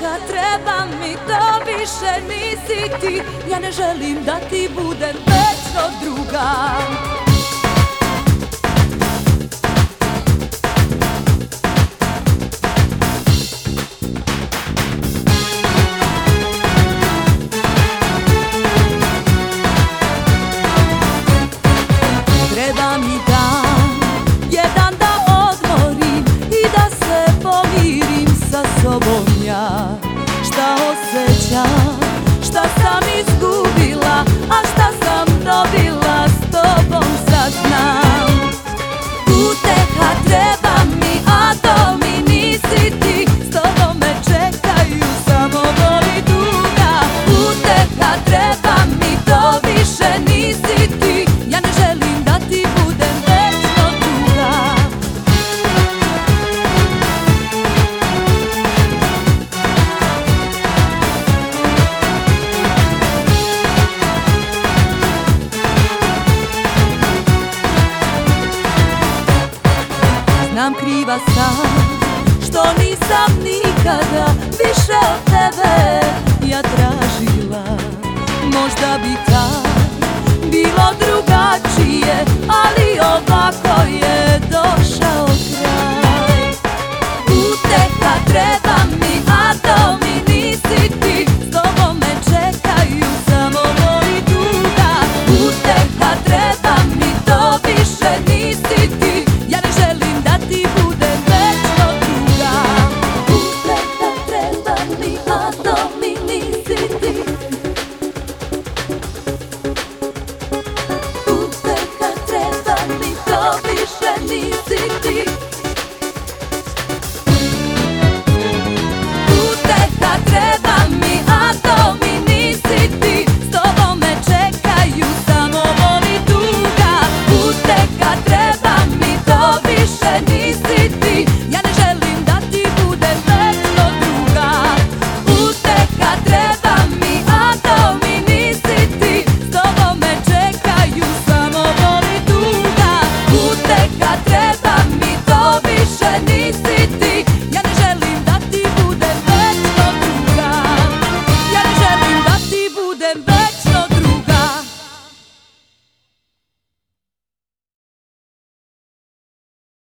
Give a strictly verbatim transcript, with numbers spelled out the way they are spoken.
uteha, treba mi to više nisi ti. Ja ne želim da ti budem večno druga. Treba mi dan, jedan da odmorim i da se pomirim sa sobom ja. Šta osjećam, šta sam izgubila, a šta sam dobila, s tobom sad znam. Uteha treba mi, a to mi nisi ti, s tobom me čekaju samo boli tuga. Uteha treba mi, to više nisi ti, ja ne želim da ti budem večno tuga. Znam kriva sam, što nisam nikada više od tebe ja tražila. Možda bi tad bilo drugačije, ali ovako je došao kraj. Uteha treba